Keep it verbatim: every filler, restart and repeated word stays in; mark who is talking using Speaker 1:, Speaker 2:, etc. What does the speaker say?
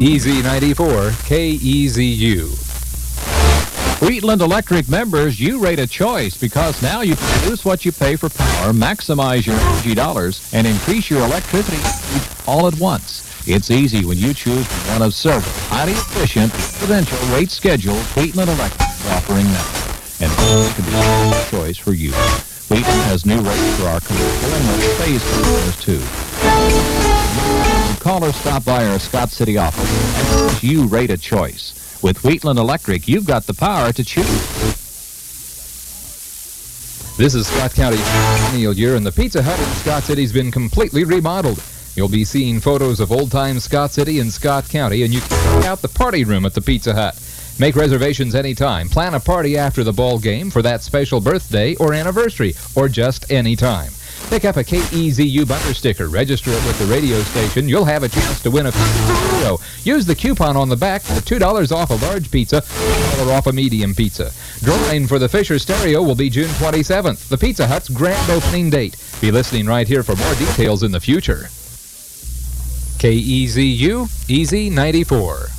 Speaker 1: E Z ninety-four, K E Z U. Wheatland Electric members, you rate a choice because now you can reduce what you pay for power, maximize your energy dollars, and increase your electricity all at once. It's easy when you choose one of several highly efficient, residential rate schedules Wheatland Electric is offering now. And it can be a choice for you. Wheatland has new rates for our commercial and most phase customers too. Call or stop by our Scott City office and you rate a choice. With Wheatland Electric, you've got the power to choose.
Speaker 2: This is Scott County Neil here, and the Pizza Hut in Scott City's been completely remodeled. You'll be seeing photos of old-time Scott City and Scott County, and you can check out the party room at the Pizza Hut. Make reservations anytime. Plan a party after the ball game for that special birthday or anniversary, or just any time. Pick up a K E Z U bumper sticker, register it with the radio station. You'll have a chance to win a video. Use the coupon on the back for two dollars off a large pizza, one dollar off a medium pizza. Drawing for the Fisher Stereo will be June twenty-seventh, the Pizza Hut's grand opening date. Be listening right here for more details in the future. K E Z U, E Z ninety-four.